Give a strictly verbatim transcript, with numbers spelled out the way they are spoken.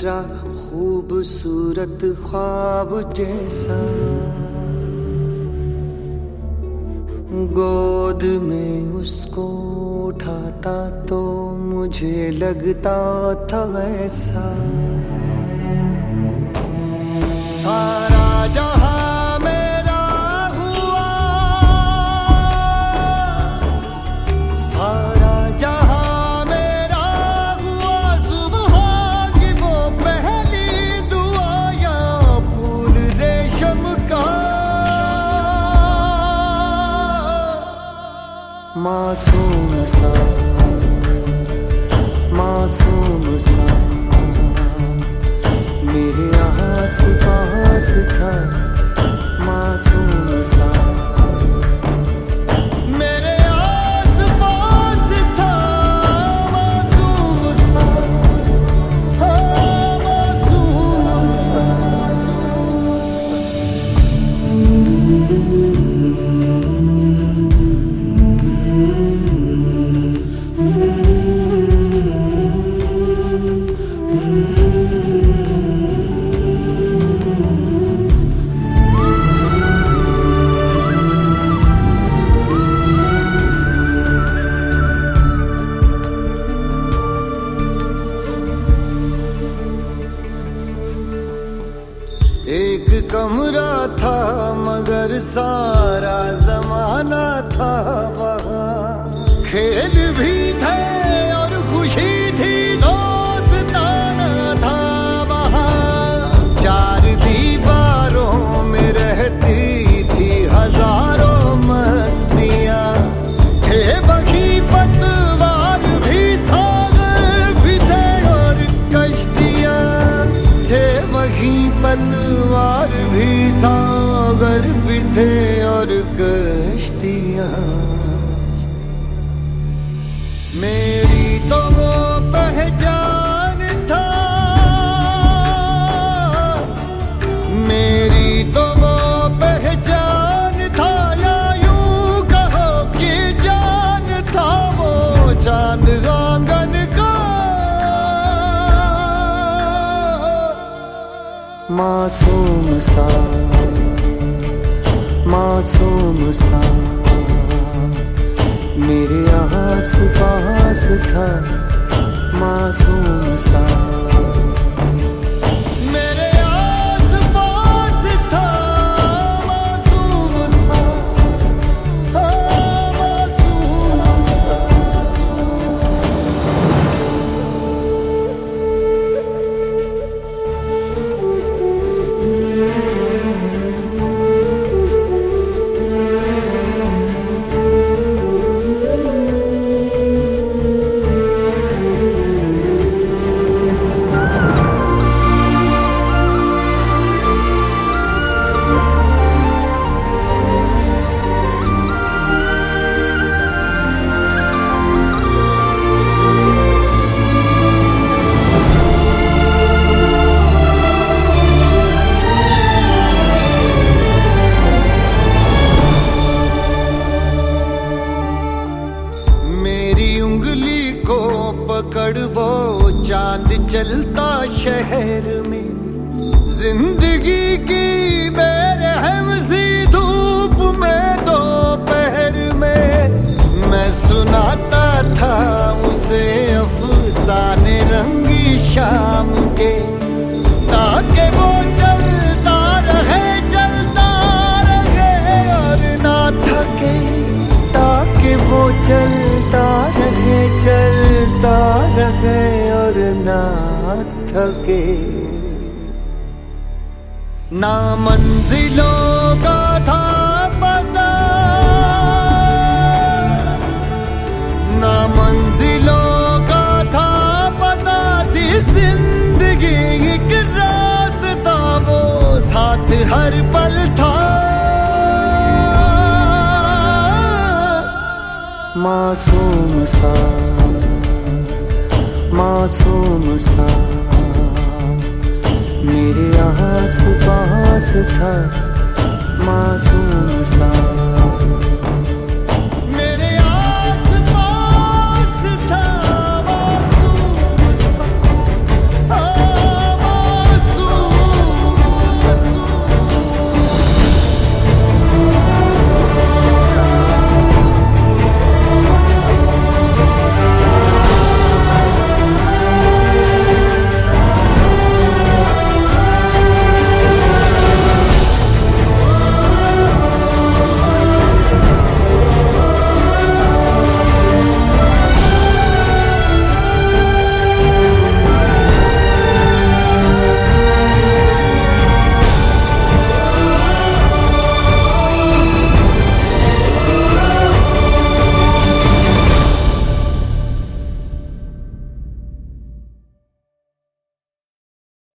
तेरा खूबसूरत ख्वाब जैसा, गोद में उसको उठाता तो मुझे लगता था ऐसा, सारा जहां मेरा हुआ, सारा जहां मेरा हुआ, सुबह की वो पहली दुआ या फूल रेशम का, मासूम सा मासूम सा मेरे आस पास था, मासूम सा मेरे आस पास था, मासूम सा, हाँ मासूम सा। एक कमरा था मगर सारा जमाना था वहाँ, खेल भी थे और खुशी थी, दोस्ताना था वहाँ, चार दीवारों में रहती थी हजारों मस्तियाँ, थे बगी पतवार भी, सागर भी थे और कश्तियाँ, थे बगी पतवार भी, सागर भी थे और कश्तियाँ, मेरी तो वो पहचान था, मेरी तो वो पहचान था, या यूं कहो कि जान था, वो चांद आंगन का, मासूम सा मासूम सा मेरे आस पास था, मासूम सा मेरे आस पास था, मासूम सा, हाँ मासूम सा। पकड़ वो चांद चलता शहर में, जिंदगी की बेरहम सी धूप में दोपहर में, मैं सुनाता था उसे अफसाने रंगी शाम के, ताकि वो चलता रहे चलता रहे और ना थके, ताकि वो चलता रहे चलता रहे और ना थके, ना मंजिलों का था पता, ना मंजिलों का था पता, थी जिंदगी एक रास्ता, वो साथ हर पल था, मासूम सा मासूम सा मेरे आस पास था, मासूम सा।